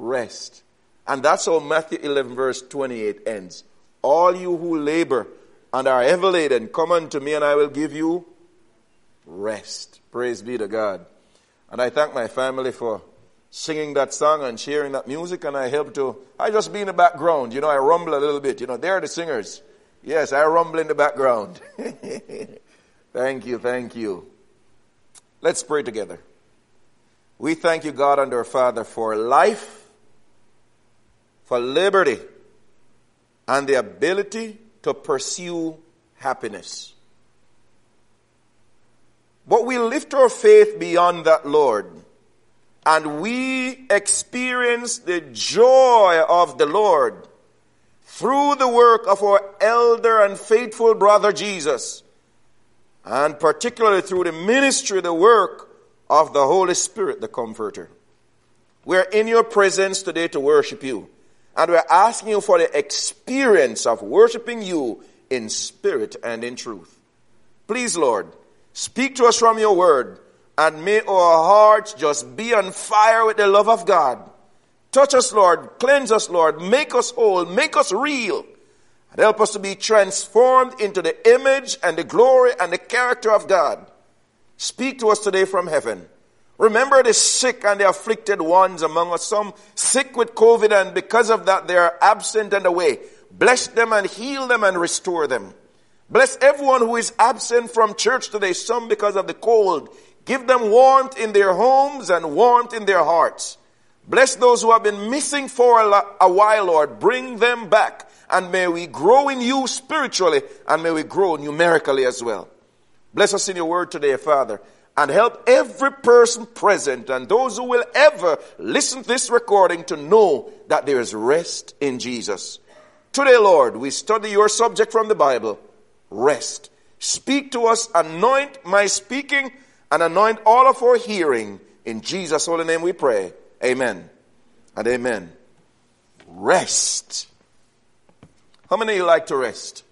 rest. And that's how Matthew 11 verse 28 ends. All you who labor and are heavy laden, come unto me and I will give you rest. Praise be to God. And I thank my family for singing that song and sharing that music, and I just be in the background. I rumble a little bit. They're the singers. Yes, I rumble in the background. Thank you. Let's pray together. We thank you, God and our Father, for life, for liberty, and the ability to pursue happiness. But we lift our faith beyond that, Lord, and we experience the joy of the Lord through the work of our elder and faithful brother Jesus, and particularly through the ministry, the work of the Holy Spirit, the Comforter. We're in your presence today to worship you, and we're asking you for the experience of worshiping you in spirit and in truth. Please, Lord, speak to us from your word, and may our hearts just be on fire with the love of God. Touch us, Lord. Cleanse us, Lord. Make us whole. Make us real. And help us to be transformed into the image and the glory and the character of God. Speak to us today from heaven. Remember the sick and the afflicted ones among us. Some sick with COVID, and because of that they are absent and away. Bless them and heal them and restore them. Bless everyone who is absent from church today, some because of the cold. Give them warmth in their homes and warmth in their hearts. Bless those who have been missing for a while, Lord. Bring them back. And may we grow in you spiritually, and may we grow numerically as well. Bless us in your word today, Father. And help every person present and those who will ever listen to this recording to know that there is rest in Jesus. Today, Lord, we study your subject from the Bible. Rest. Speak to us, anoint my speaking, and anoint all of our hearing. In Jesus' holy name we pray. Amen and amen. Rest. How many of you like to rest?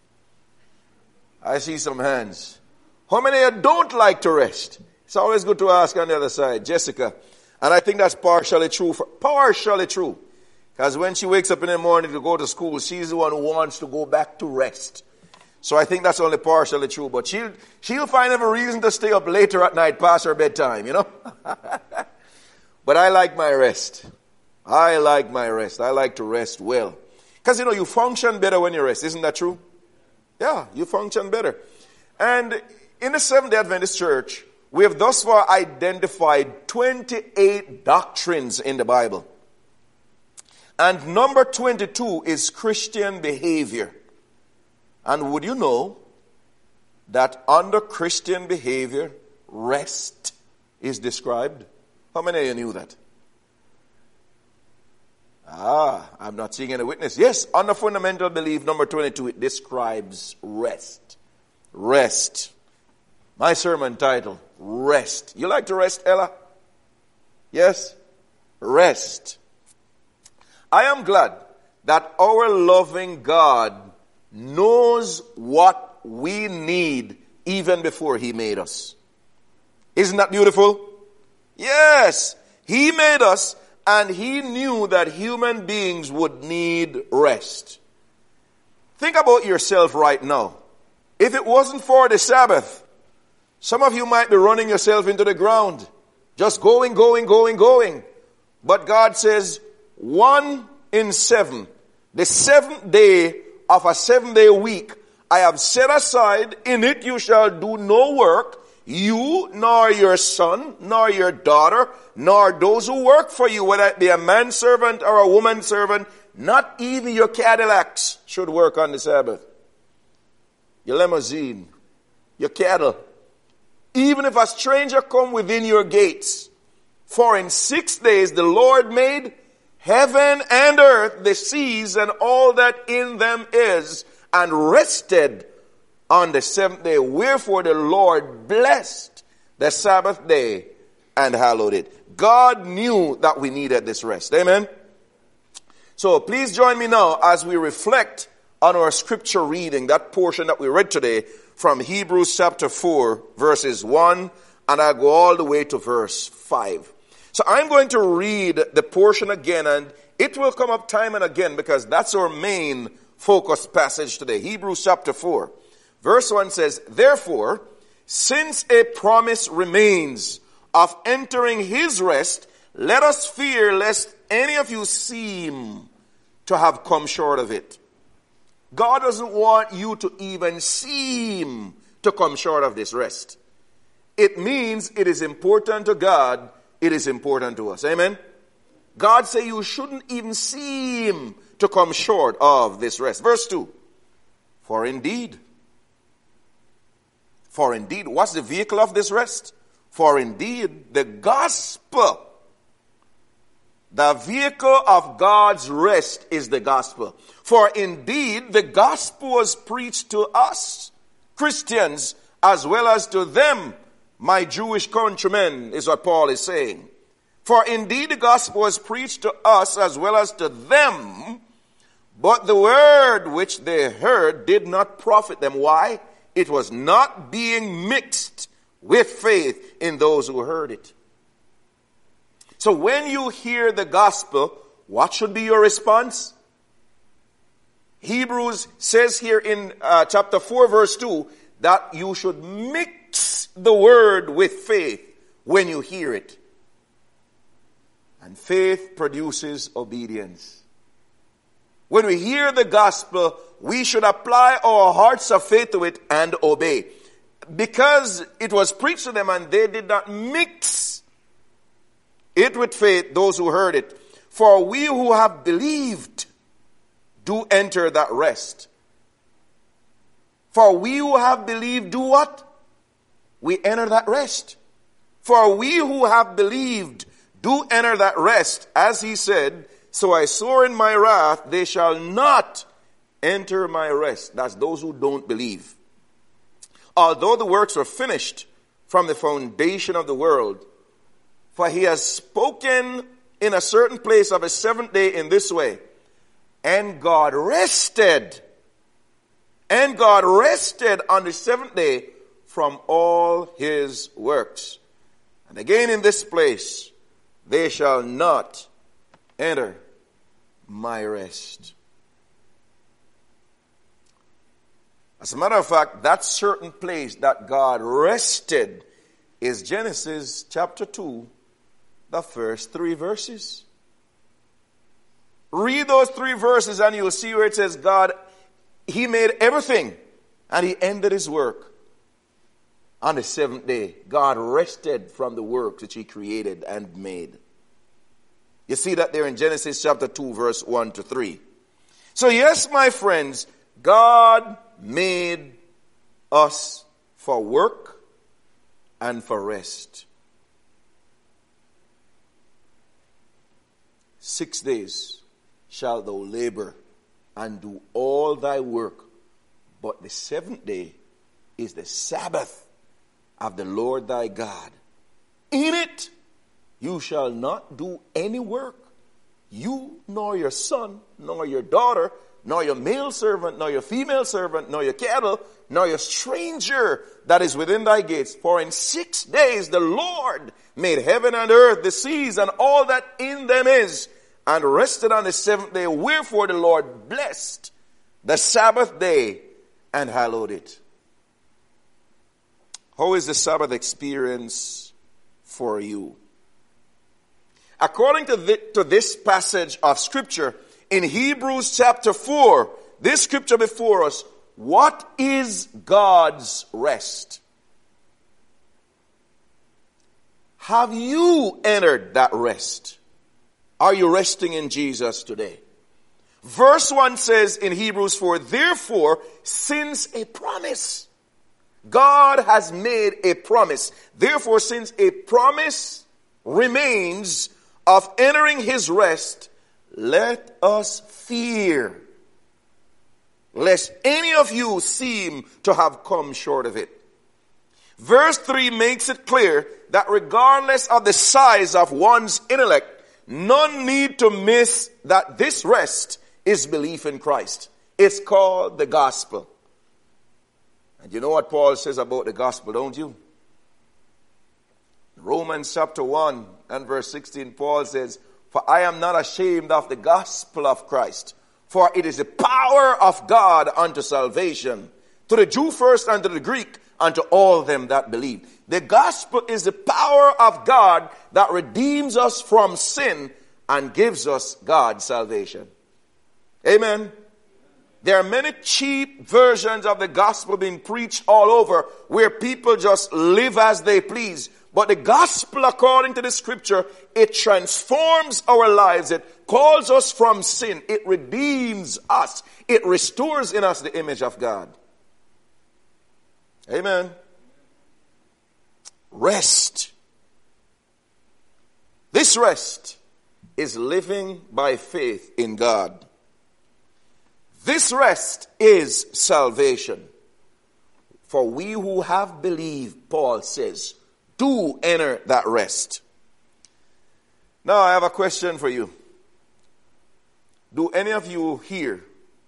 I see some hands. How many of you don't like to rest? It's always good to ask on the other side. Jessica. And I think that's partially true. Because when she wakes up in the morning to go to school, she's the one who wants to go back to rest. So I think that's only partially true. But she'll find every reason to stay up later at night past her bedtime, But I like my rest. I like to rest well. Because, you function better when you rest. Isn't that true? Yeah, you function better. And in the Seventh-day Adventist Church, we have thus far identified 28 doctrines in the Bible. And number 22 is Christian behavior. And would you know that under Christian behavior, rest is described? How many of you knew that? I'm not seeing any witness. Yes, under fundamental belief, number 22, it describes rest. Rest. My sermon title, Rest. You like to rest, Ella? Yes? Rest. I am glad that our loving God knows what we need even before he made us. Isn't that beautiful? Yes. He made us, and he knew that human beings would need rest. Think about yourself right now. If it wasn't for the Sabbath, some of you might be running yourself into the ground. Just going. But God says, 1 in 7, the 7th day of a 7-day week, I have set aside. In it you shall do no work, you, nor your son, nor your daughter, nor those who work for you, whether it be a manservant or a woman servant, not even your Cadillacs should work on the Sabbath. Your limousine, your cattle. Even if a stranger come within your gates. For in 6 days the Lord made heaven and earth, the seas, and all that in them is, and rested on the 7th day. Wherefore the Lord blessed the Sabbath day and hallowed it. God knew that we needed this rest. Amen? So please join me now as we reflect on our scripture reading, that portion that we read today from Hebrews chapter 4, verses 1, and I go all the way to verse 5. So I'm going to read the portion again, and it will come up time and again because that's our main focus passage today. Hebrews chapter 4. Verse 1 says, therefore, since a promise remains of entering his rest, let us fear lest any of you seem to have come short of it. God doesn't want you to even seem to come short of this rest. It means it is important to God. It is important to us. Amen? God say you shouldn't even seem to come short of this rest. Verse 2. For indeed, what's the vehicle of this rest? For indeed, the gospel, the vehicle of God's rest is the gospel. For indeed, the gospel was preached to us, Christians, as well as to them, my Jewish countrymen, is what Paul is saying. For indeed the gospel was preached to us as well as to them, but the word which they heard did not profit them. Why? It was not being mixed with faith in those who heard it. So when you hear the gospel, what should be your response? Hebrews says here in chapter 4 verse 2 that you should mix the word with faith when you hear it. And faith produces obedience. When we hear the gospel, we should apply our hearts of faith to it and obey. Because it was preached to them and they did not mix it with faith, those who heard it. For we who have believed do enter that rest. For we who have believed do what? We enter that rest. For we who have believed do enter that rest. As he said, so I swore in my wrath, they shall not enter my rest. That's those who don't believe. Although the works were finished from the foundation of the world, for he has spoken in a certain place of a seventh day in this way, and God rested on the seventh day from all his works. And again in this place, they shall not enter my rest. As a matter of fact, that certain place that God rested is Genesis chapter 2, the first 3 verses. Read those 3 verses and you'll see where it says God, he made everything and he ended his work on the 7th day. God rested from the work which he created and made. You see that there in Genesis chapter 2 verse 1 to 3. So yes, my friends, God made us for work and for rest. 6 days shalt thou labor and do all thy work, but the 7th day is the Sabbath of the Lord thy God. In it you shall not do any work, you nor your son, nor your daughter, nor your male servant, nor your female servant, nor your cattle, nor your stranger that is within thy gates. For in 6 days the Lord made heaven and earth, the seas, and all that in them is, and rested on the 7th day. Wherefore the Lord blessed the Sabbath day and hallowed it. How is the Sabbath experience for you? According to this passage of Scripture, in Hebrews chapter 4, this scripture before us, what is God's rest? Have you entered that rest? Are you resting in Jesus today? Verse 1 says in Hebrews 4, therefore, since a promise, God has made a promise. Therefore, since a promise remains of entering his rest, let us fear, lest any of you seem to have come short of it. Verse 3 makes it clear that regardless of the size of one's intellect, none need to miss that this rest is belief in Christ. It's called the gospel. And you know what Paul says about the gospel, don't you? Romans chapter 1 and verse 16, Paul says, "For I am not ashamed of the gospel of Christ, for it is the power of God unto salvation, to the Jew first and to the Greek, and to all them that believe." The gospel is the power of God that redeems us from sin and gives us God's salvation. Amen. There are many cheap versions of the gospel being preached all over where people just live as they please. But the gospel, according to the scripture, it transforms our lives. It calls us from sin. It redeems us. It restores in us the image of God. Amen. Rest. This rest is living by faith in God. This rest is salvation. For we who have believed, Paul says, do enter that rest. Now I have a question for you. Do any of you here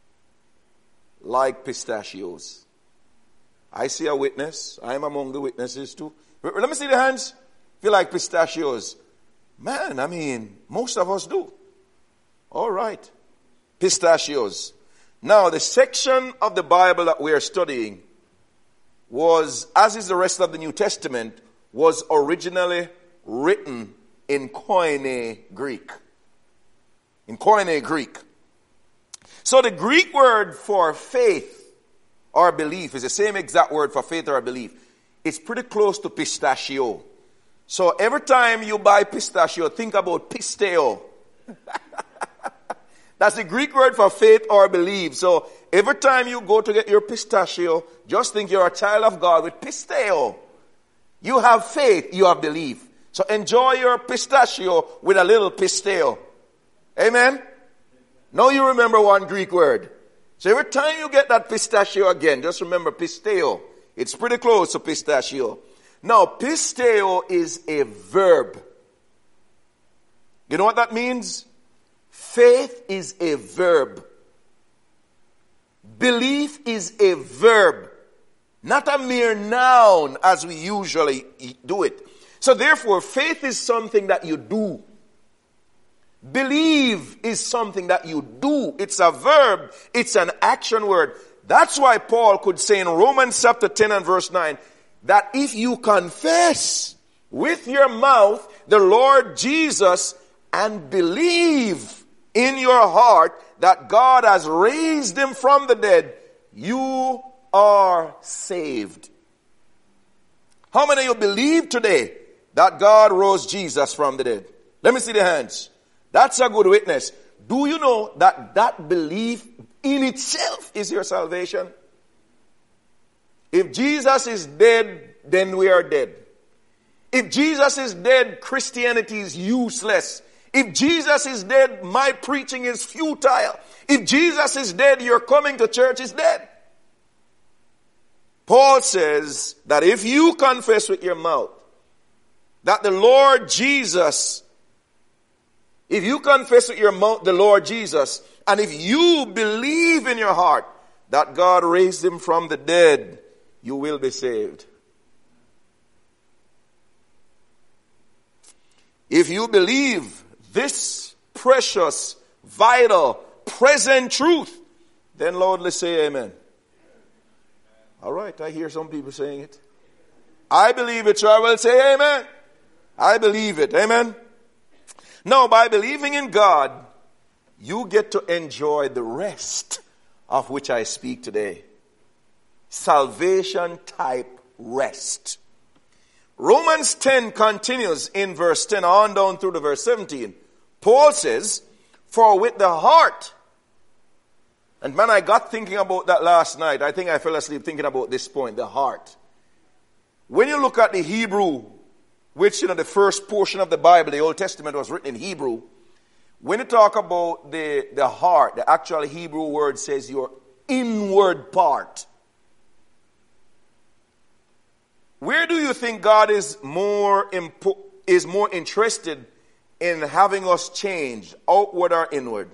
like pistachios? I see a witness. I am among the witnesses too. Let me see the hands. If you like pistachios. Man, I mean, most of us do. All right. Pistachios. Now, the section of the Bible that we are studying was, as is the rest of the New Testament, was originally written in Koine Greek. In Koine Greek. So the Greek word for faith or belief is the same exact word for faith or belief. It's pretty close to pistachio. So every time you buy pistachio, think about pisteo. That's the Greek word for faith or believe. So every time you go to get your pistachio, just think you're a child of God with pisteo. You have faith, you have belief. So enjoy your pistachio with a little pisteo. Amen? Now you remember one Greek word. So every time you get that pistachio again, just remember pisteo. It's pretty close to pistachio. Now, pisteo is a verb. You know what that means? Faith is a verb. Belief is a verb. Not a mere noun as we usually do it. So therefore, faith is something that you do. Believe is something that you do. It's a verb. It's an action word. That's why Paul could say in Romans chapter 10 and verse 9, that if you confess with your mouth the Lord Jesus and believe in your heart that God has raised him from the dead, you are saved. How many of you believe today that God rose Jesus from the dead? Let me see the hands. That's a good witness. Do you know that that belief in itself is your salvation? If Jesus is dead, then we are dead. If Jesus is dead, Christianity is useless. If Jesus is dead, my preaching is futile. If Jesus is dead, your coming to church is dead. Paul says that if you confess with your mouth that the Lord Jesus, if you confess with your mouth the Lord Jesus, and if you believe in your heart that God raised him from the dead, you will be saved. If you believe this precious, vital, present truth, then loudly say amen. All right, I hear some people saying it. I believe it, so I will say amen. I believe it, amen. Now, by believing in God, you get to enjoy the rest of which I speak today. Salvation type rest. Romans 10 continues in verse 10 on down through to verse 17. Paul says, for with the heart, and man, I got thinking about that last night. I think I fell asleep thinking about this point, the heart. When you look at the Hebrew, which, the first portion of the Bible, the Old Testament was written in Hebrew. When you talk about the heart, the actual Hebrew word says your inward part. Where do you think God is more interested in having us change, outward or inward?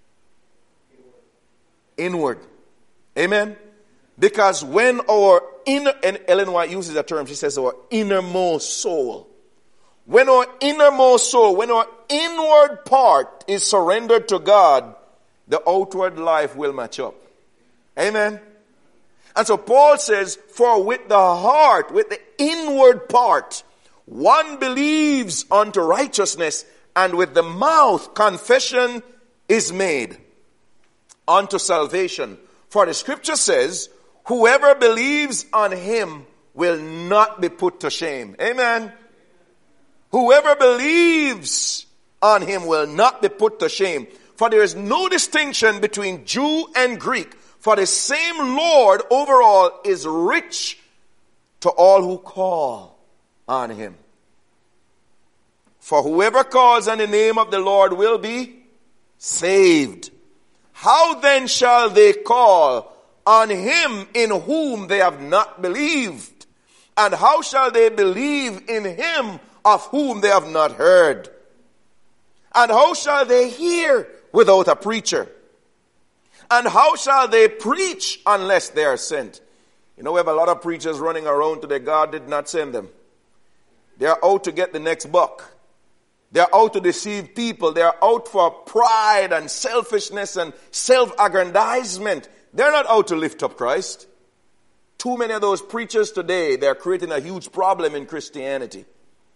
Inward. Amen? Because when our inner, and Ellen White uses a term, she says our innermost soul. when our innermost soul, when our inward part is surrendered to God, the outward life will match up. Amen. And so Paul says, for with the heart, with the inward part, one believes unto righteousness, and with the mouth confession is made unto salvation. For the scripture says, whoever believes on him will not be put to shame. Amen. Whoever believes on him will not be put to shame. For there is no distinction between Jew and Greek. For the same Lord over all is rich to all who call on him. For whoever calls on the name of the Lord will be saved. How then shall they call on him in whom they have not believed? And how shall they believe in him of whom they have not heard? And how shall they hear without a preacher? And how shall they preach unless they are sent? You know, we have a lot of preachers running around today. God did not send them. They are out to get the next buck. They are out to deceive people. They are out for pride and selfishness and self-aggrandizement. They're not out to lift up Christ. Too many of those preachers today, they're creating a huge problem in Christianity.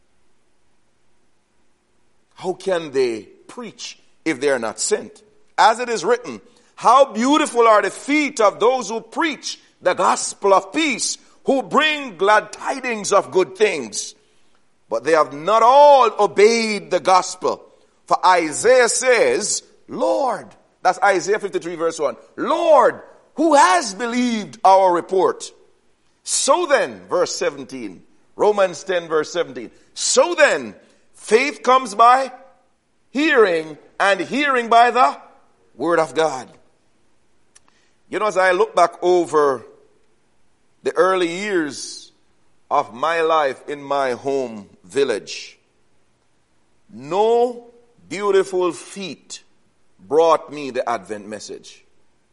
How can they preach if they are not sent? As it is written, how beautiful are the feet of those who preach the gospel of peace, who bring glad tidings of good things. But they have not all obeyed the gospel. For Isaiah says, Lord, that's Isaiah 53 verse 1. Lord, who has believed our report? So then, verse 17, Romans 10 verse 17. So then, faith comes by hearing, and hearing by the word of God. You know, as I look back over the early years of my life in my home village, no beautiful feet brought me the Advent message.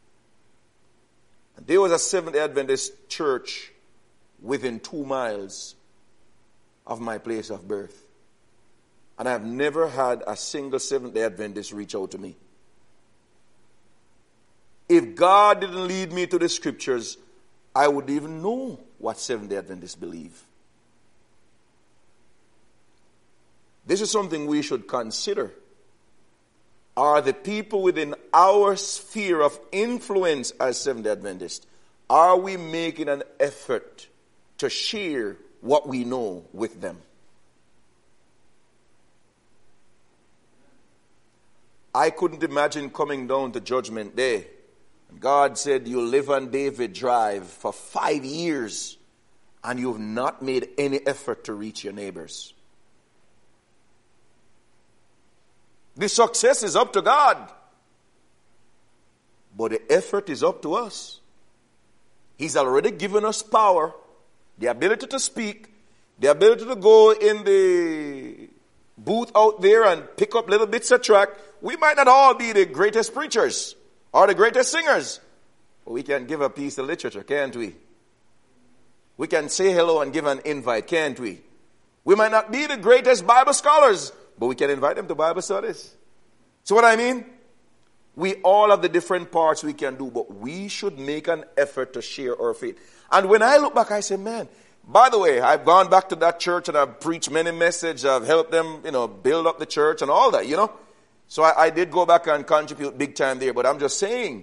There was a Seventh-day Adventist church within 2 miles of my place of birth. And I have never had a single Seventh-day Adventist reach out to me. If God didn't lead me to the scriptures, I wouldn't even know what Seventh-day Adventists believe. This is something we should consider. Are the people within our sphere of influence as Seventh-day Adventists, are we making an effort to share what we know with them? I couldn't imagine coming down to Judgment Day. God said, you live on David Drive for 5 years and you've not made any effort to reach your neighbors. The success is up to God, but the effort is up to us. He's already given us power, the ability to speak, the ability to go in the booth out there and pick up little bits of track. We might not all be the greatest preachers or the greatest singers, but we can give a piece of literature, can't we? We can say hello and give an invite, can't we? We might not be the greatest Bible scholars, but we can invite them to Bible studies. See what I mean? We all have the different parts we can do, but we should make an effort to share our faith. And when I look back, I say, man, by the way, I've gone back to that church and I've preached many messages. I've helped them, build up the church and all that, So I did go back and contribute big time there. But I'm just saying,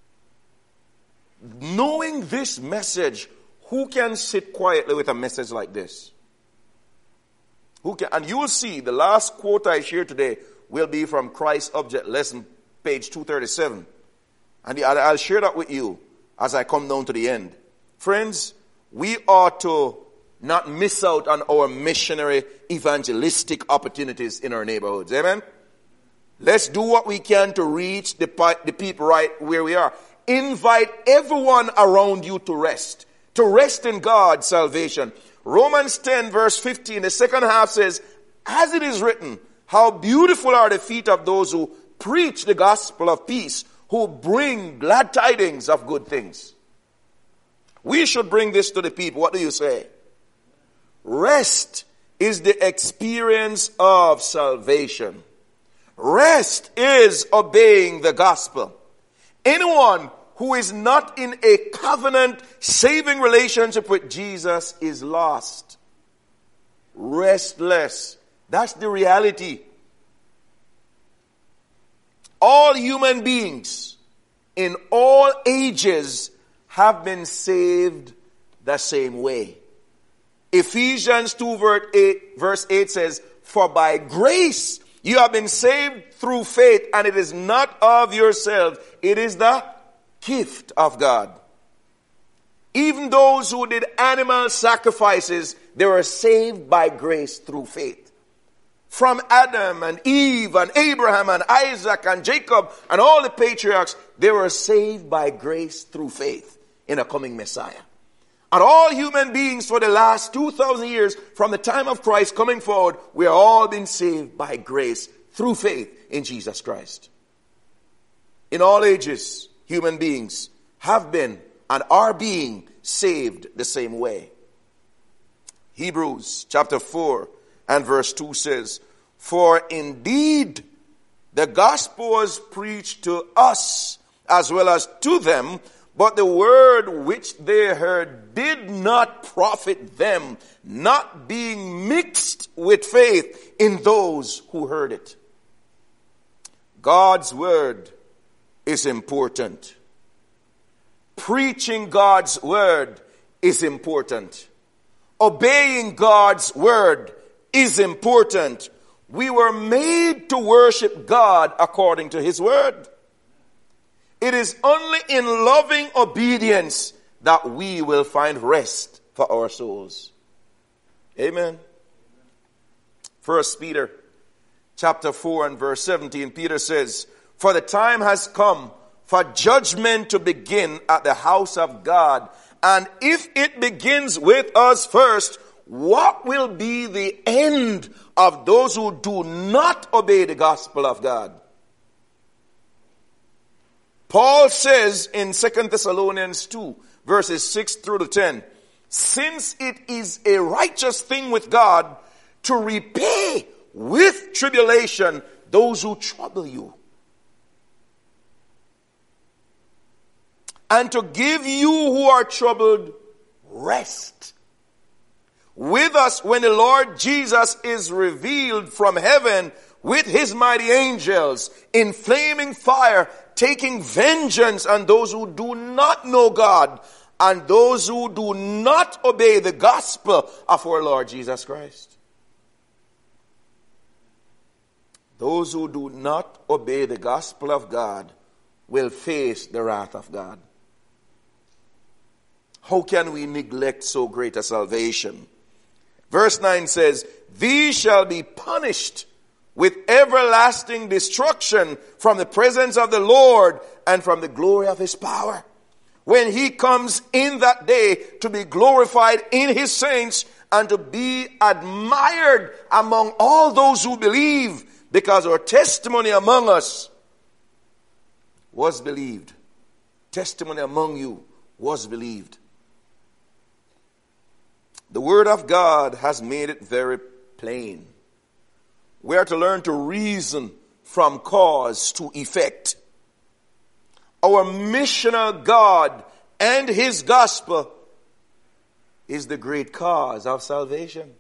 knowing this message, who can sit quietly with a message like this? Who can? And you will see the last quote I share today will be from Christ's Object Lesson, page 237. And I'll share that with you as I come down to the end. Friends, we ought to not miss out on our missionary evangelistic opportunities in our neighborhoods. Amen? Let's do what we can to reach the people right where we are. Invite everyone around you to rest in God's salvation. Romans 10 verse 15, the second half says, as it is written, how beautiful are the feet of those who preach the gospel of peace, who bring glad tidings of good things. We should bring this to the people. What do you say? Rest is the experience of salvation. Rest is obeying the gospel. Anyone who is not in a covenant saving relationship with Jesus is lost. Restless. That's the reality. All human beings in all ages have been saved the same way. Ephesians 2 verse 8 says, "For by grace you have been saved through faith, and it is not of yourselves, it is the gift of God." Even those who did animal sacrifices, they were saved by grace through faith. From Adam and Eve and Abraham and Isaac and Jacob and all the patriarchs, they were saved by grace through faith in a coming Messiah. And all human beings for the last 2,000 years, from the time of Christ coming forward, we are all been saved by grace through faith in Jesus Christ. In all ages, human beings have been and are being saved the same way. Hebrews chapter 4 and verse 2 says, "For indeed the gospel was preached to us as well as to them, but the word which they heard did not profit them, not being mixed with faith in those who heard it." God's word is important. Preaching God's word is important. Obeying God's word is important. We were made to worship God according to his word. It is only in loving obedience that we will find rest for our souls. Amen. 1 Peter chapter 4 and verse 17, Peter says, "For the time has come for judgment to begin at the house of God. And if it begins with us first, what will be the end of those who do not obey the gospel of God?" Paul says in 2 Thessalonians 2, verses 6 through to 10, "Since it is a righteous thing with God to repay with tribulation those who trouble you, and to give you who are troubled rest with us when the Lord Jesus is revealed from heaven with his mighty angels in flaming fire, taking vengeance on those who do not know God and those who do not obey the gospel of our Lord Jesus Christ." Those who do not obey the gospel of God will face the wrath of God. How can we neglect so great a salvation? Verse 9 says, "These shall be punished with everlasting destruction from the presence of the Lord and from the glory of his power, when he comes in that day to be glorified in his saints and to be admired among all those who believe, because our testimony among us was believed." Testimony among you was believed. The word of God has made it very plain. We are to learn to reason from cause to effect. Our missional God and his gospel is the great cause of salvation.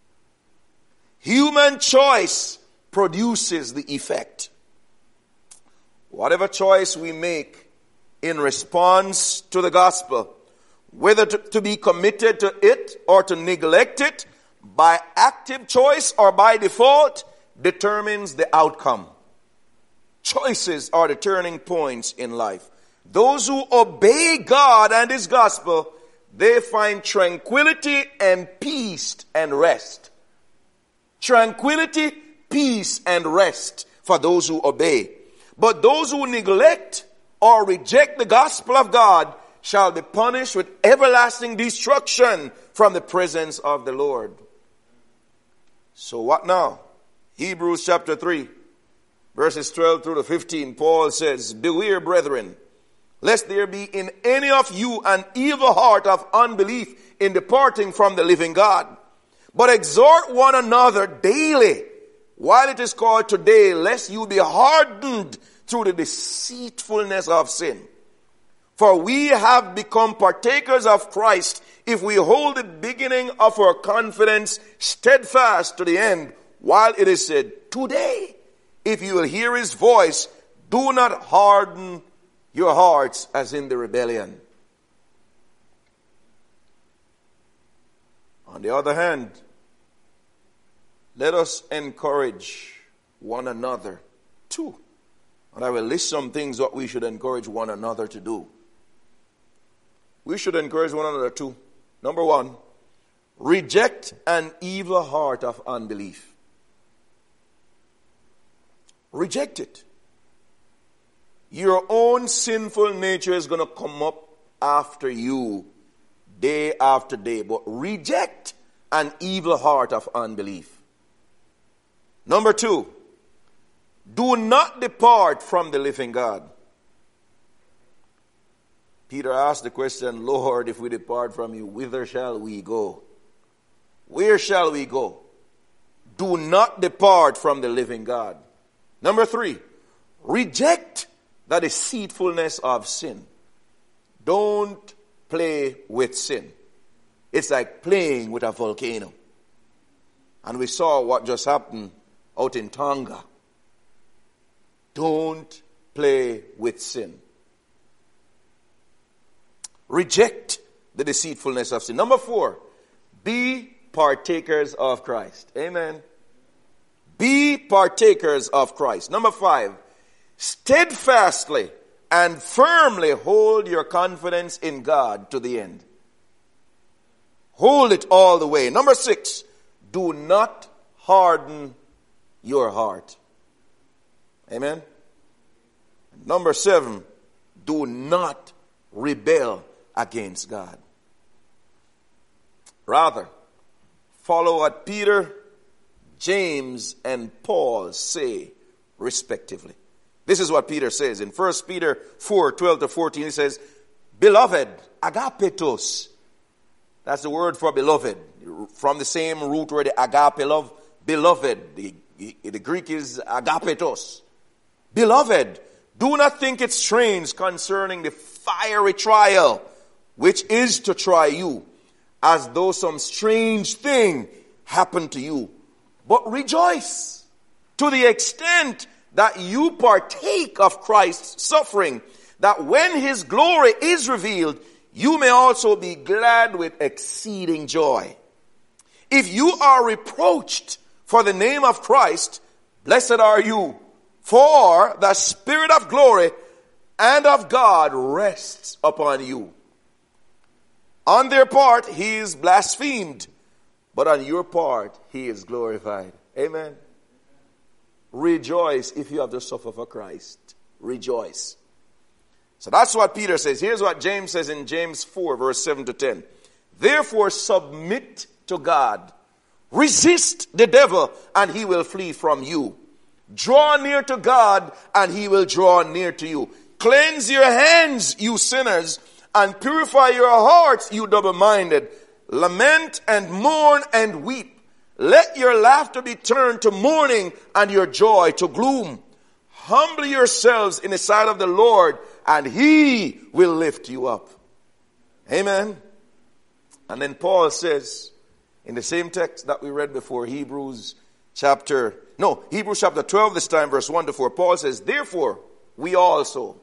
Human choice produces the effect. Whatever choice we make in response to the gospel, whether to be committed to it or to neglect it, by active choice or by default, determines the outcome. Choices are the turning points in life. Those who obey God and his gospel, they find tranquility and peace and rest. Tranquility, peace, and rest for those who obey. But those who neglect or reject the gospel of God shall be punished with everlasting destruction from the presence of the Lord. So what now? Hebrews chapter 3, verses 12 through to 15, Paul says, "Beware, brethren, lest there be in any of you an evil heart of unbelief in departing from the living God. But exhort one another daily, while it is called today, lest you be hardened through the deceitfulness of sin. For we have become partakers of Christ if we hold the beginning of our confidence steadfast to the end, while it is said, today, if you will hear his voice, do not harden your hearts as in the rebellion. On the other hand, let us encourage one another too. And I will list some things what we should encourage one another to do. We should encourage one another too. Number one, reject an evil heart of unbelief. Reject it. Your own sinful nature is going to come up after you day after day. But reject an evil heart of unbelief. Number two, do not depart from the living God. Peter asked the question, Lord, if we depart from you, whither shall we go? Where shall we go? Do not depart from the living God. Number three, reject the deceitfulness of sin. Don't play with sin. It's like playing with a volcano. And we saw what just happened out in Tonga. Don't play with sin. Reject the deceitfulness of sin. Number four, be partakers of Christ. Amen. Be partakers of Christ. Number five, steadfastly and firmly hold your confidence in God to the end. Hold it all the way. Number six, do not harden your heart. Amen. Number seven, do not rebel against God. Rather, follow what Peter, James, and Paul say, respectively. This is what Peter says in 1 Peter 4:12-14. He says, Beloved, agapetos. That's the word for beloved. From the same root word, the agape, love, beloved. The Greek is agapetos. Beloved, do not think it strange concerning the fiery trial, which is to try you, as though some strange thing happened to you. But rejoice to the extent that you partake of Christ's suffering, that when his glory is revealed, you may also be glad with exceeding joy. If you are reproached for the name of Christ, blessed are you, for the Spirit of glory and of God rests upon you. On their part, he is blasphemed, but on your part, he is glorified. Amen. Rejoice if you have to suffer for Christ. Rejoice. So that's what Peter says. Here's what James says in James 4, verse 7-10. Therefore, submit to God. Resist the devil, and he will flee from you. Draw near to God, and he will draw near to you. Cleanse your hands, you sinners, and purify your hearts, you double-minded. Lament and mourn and weep. Let your laughter be turned to mourning and your joy to gloom. Humble yourselves in the sight of the Lord, and he will lift you up. Amen. And then Paul says, in the same text that we read before, Hebrews chapter 12 this time, verse 1-4, Paul says, Therefore we also,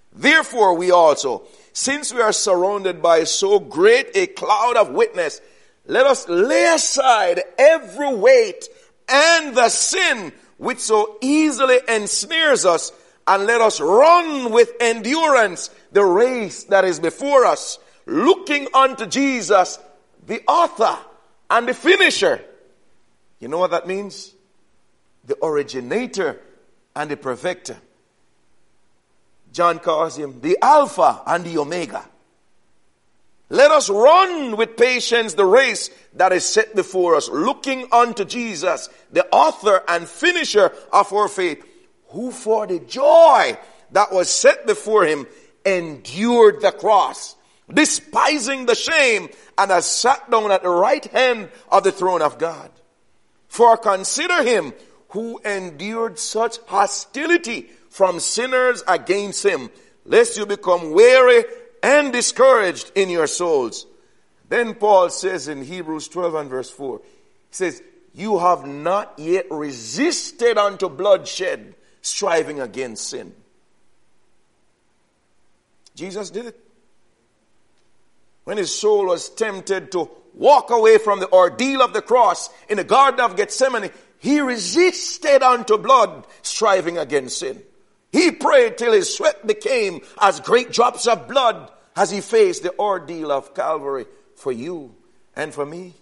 since we are surrounded by so great a cloud of witness, let us lay aside every weight and the sin which so easily ensnares us, and let us run with endurance the race that is before us, looking unto Jesus, the author and the finisher. You know what that means? The originator and the perfecter. John calls him the Alpha and the Omega. Let us run with patience the race that is set before us, looking unto Jesus, the author and finisher of our faith, who for the joy that was set before him endured the cross, despising the shame, and has sat down at the right hand of the throne of God. For consider him who endured such hostility from sinners against him, lest you become weary and discouraged in your souls. Then Paul says in Hebrews 12 and verse 4, he says, you have not yet resisted unto bloodshed, striving against sin. Jesus did it. When his soul was tempted to walk away from the ordeal of the cross in the Garden of Gethsemane, he resisted unto blood, striving against sin. He prayed till his sweat became as great drops of blood as he faced the ordeal of Calvary for you and for me.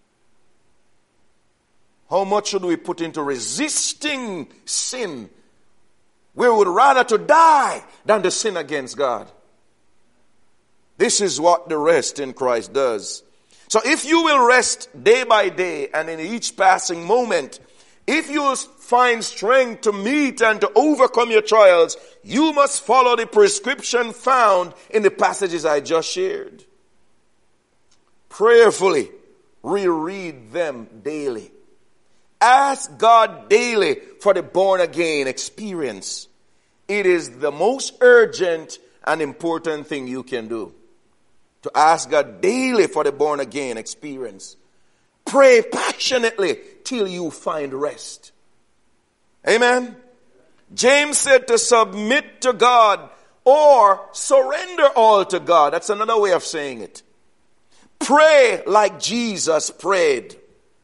How much should we put into resisting sin? We would rather to die than to sin against God. This is what the rest in Christ does. So if you will rest day by day and in each passing moment, if you will find strength to meet and to overcome your trials, you must follow the prescription found in the passages I just shared. Prayerfully reread them daily. Ask God daily for the born again experience. It is the most urgent and important thing you can do. To ask God daily for the born again experience. Pray passionately till you find rest. Amen. James said to submit to God or surrender all to God. That's another way of saying it. Pray like Jesus prayed.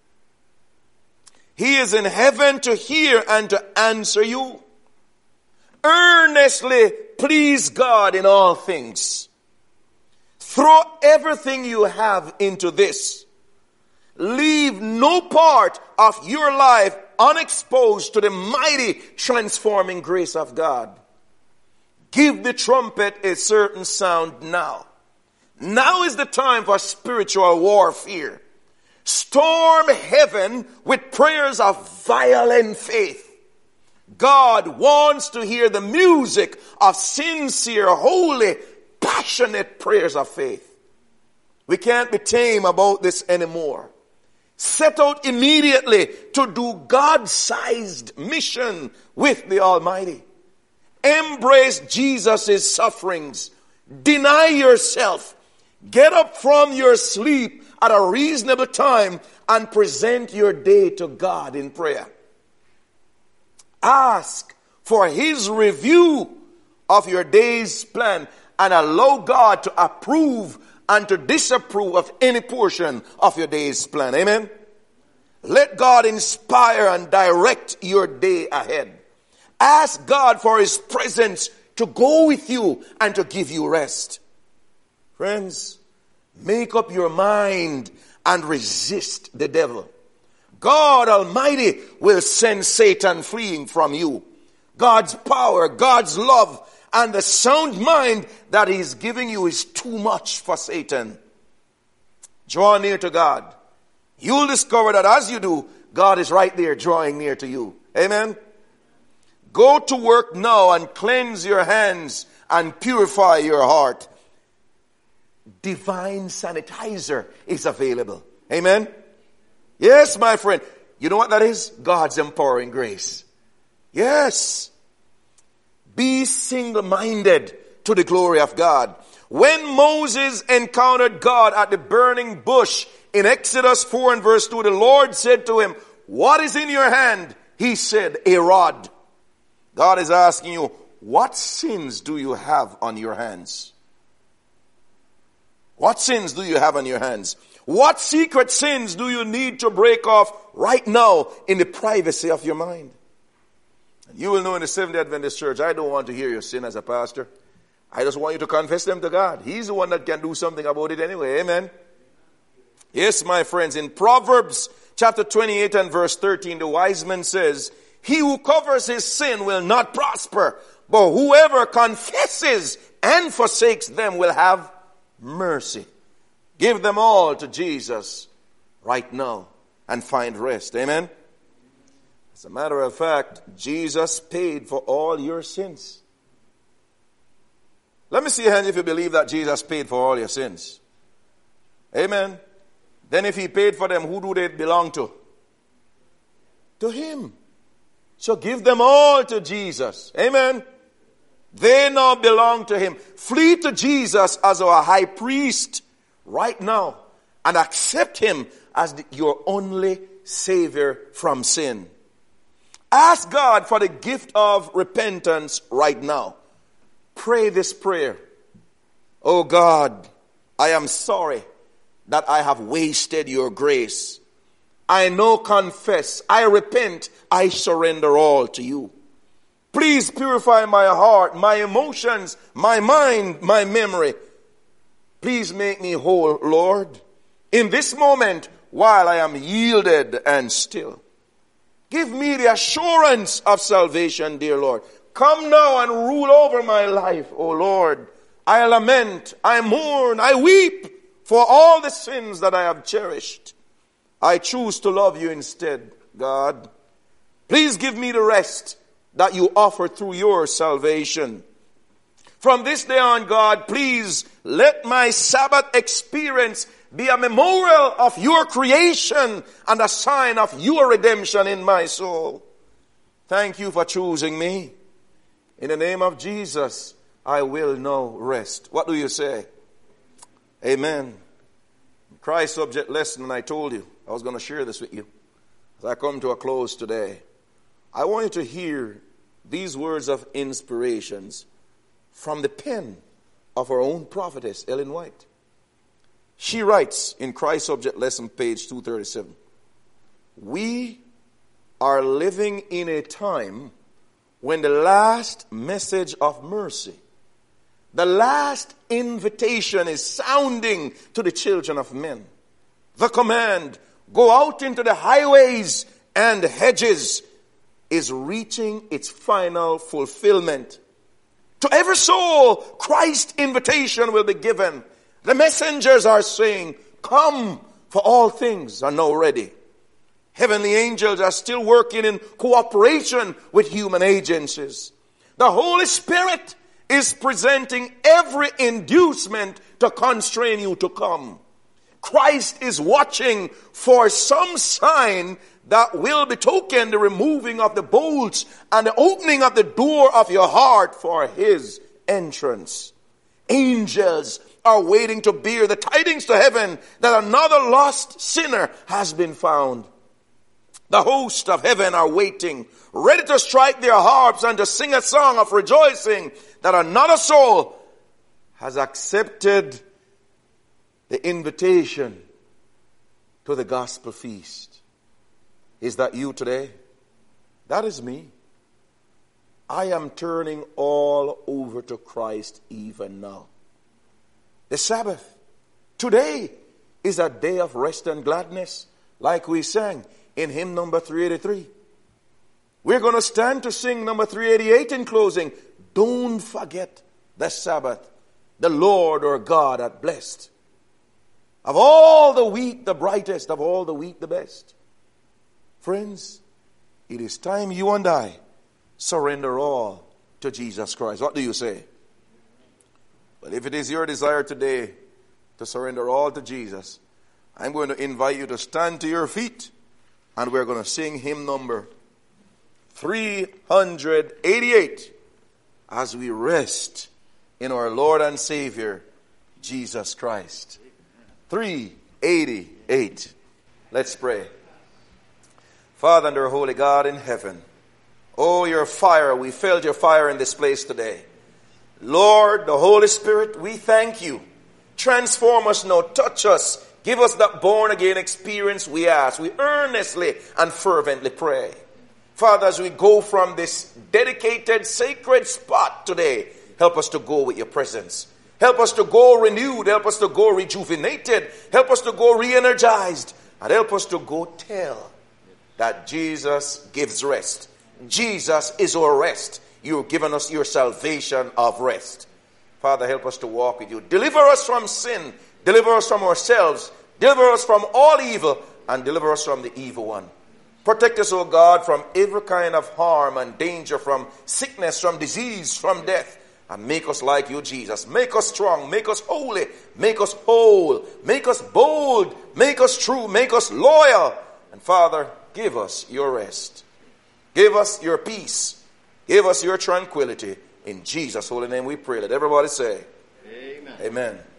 He is in heaven to hear and to answer you. Earnestly please God in all things. Throw everything you have into this. Leave no part of your life unexposed to the mighty transforming grace of God. Give the trumpet a certain sound now. Now is the time for spiritual warfare. Storm heaven with prayers of violent faith. God wants to hear the music of sincere, holy, passionate prayers of faith. We can't be tame about this anymore. Set out immediately to do God-sized mission with the Almighty. Embrace Jesus' sufferings. Deny yourself. Get up from your sleep at a reasonable time and present your day to God in prayer. Ask for his review of your day's plan and allow God to approve and to disapprove of any portion of your day's plan. Amen? Let God inspire and direct your day ahead. Ask God for his presence to go with you and to give you rest. Friends, make up your mind and resist the devil. God Almighty will send Satan fleeing from you. God's power, God's love, and the sound mind that he's giving you is too much for Satan. Draw near to God. You'll discover that as you do, God is right there drawing near to you. Amen? Go to work now and cleanse your hands and purify your heart. Divine sanitizer is available. Amen? Yes, my friend. You know what that is? God's empowering grace. Yes. Be single-minded to the glory of God. When Moses encountered God at the burning bush in Exodus 4 and verse 2, the Lord said to him, "What is in your hand?" He said, "A rod." God is asking you, what sins do you have on your hands? What sins do you have on your hands? What secret sins do you need to break off right now in the privacy of your mind? You will know in the Seventh-day Adventist Church, I don't want to hear your sin as a pastor. I just want you to confess them to God. He's the one that can do something about it anyway. Amen. Yes, my friends, in Proverbs chapter 28 and verse 13, the wise man says, "He who covers his sin will not prosper, but whoever confesses and forsakes them will have mercy." Give them all to Jesus right now and find rest. Amen. As a matter of fact, Jesus paid for all your sins. Let me see your hands if you believe that Jesus paid for all your sins. Amen. Then if he paid for them, who do they belong to? To him. So give them all to Jesus. Amen. They now belong to him. Flee to Jesus as our high priest right now and accept him as your only savior from sin. Ask God for the gift of repentance right now. Pray this prayer. Oh God, I am sorry that I have wasted your grace. I now confess, I repent, I surrender all to you. Please purify my heart, my emotions, my mind, my memory. Please make me whole, Lord, in this moment while I am yielded and still. Give me the assurance of salvation, dear Lord. Come now and rule over my life, O Lord. I lament, I mourn, I weep for all the sins that I have cherished. I choose to love you instead, God. Please give me the rest that you offer through your salvation. From this day on, God, please let my Sabbath experience be a memorial of your creation and a sign of your redemption in my soul. Thank you for choosing me. In the name of Jesus, I will now rest. What do you say? Amen. Christ subject lesson, and I told you I was going to share this with you. As I come to a close today, I want you to hear these words of inspirations from the pen of our own prophetess, Ellen White. She writes in Christ Subject Lesson, page 237, we are living in a time when the last message of mercy, the last invitation is sounding to the children of men. The command, go out into the highways and hedges, is reaching its final fulfillment. To every soul, Christ's invitation will be given. The messengers are saying, come, for all things are now ready. Heavenly angels are still working in cooperation with human agencies. The Holy Spirit is presenting every inducement to constrain you to come. Christ is watching for some sign that will betoken the removing of the bolts and the opening of the door of your heart for his entrance. Angels are waiting to bear the tidings to heaven that another lost sinner has been found. The host of heaven are waiting, ready to strike their harps and to sing a song of rejoicing that another soul has accepted the invitation to the gospel feast. Is that you today? That is me. I am turning all over to Christ even now. The Sabbath today is a day of rest and gladness, like we sang in hymn number 383. We're going to stand to sing number 388 in closing. Don't forget the Sabbath the Lord our God hath blessed. Of all the week, the brightest. Of all the week, the best. Friends, it is time you and I surrender all to Jesus Christ. What do you say? But if it is your desire today to surrender all to Jesus, I'm going to invite you to stand to your feet and we're going to sing hymn number 388 as we rest in our Lord and Savior, Jesus Christ. 388. Let's pray. Father and our holy God in heaven, oh, your fire, we felt your fire in this place today. Lord, the Holy Spirit, we thank you. Transform us now, touch us, give us that born again experience we ask. We earnestly and fervently pray. Father, as we go from this dedicated, sacred spot today, help us to go with your presence. Help us to go renewed. Help us to go rejuvenated. Help us to go re-energized. And help us to go tell that Jesus gives rest. Jesus is our rest. You've given us your salvation of rest. Father, help us to walk with you. Deliver us from sin. Deliver us from ourselves. Deliver us from all evil. And deliver us from the evil one. Protect us, O God, from every kind of harm and danger, from sickness, from disease, from death. and make us like you, Jesus. Make us strong, make us holy, make us whole, make us bold, make us true, make us loyal. And Father, give us your rest. Give us your peace. Give us your tranquility. In Jesus' holy name we pray. Let everybody say, Amen. Amen.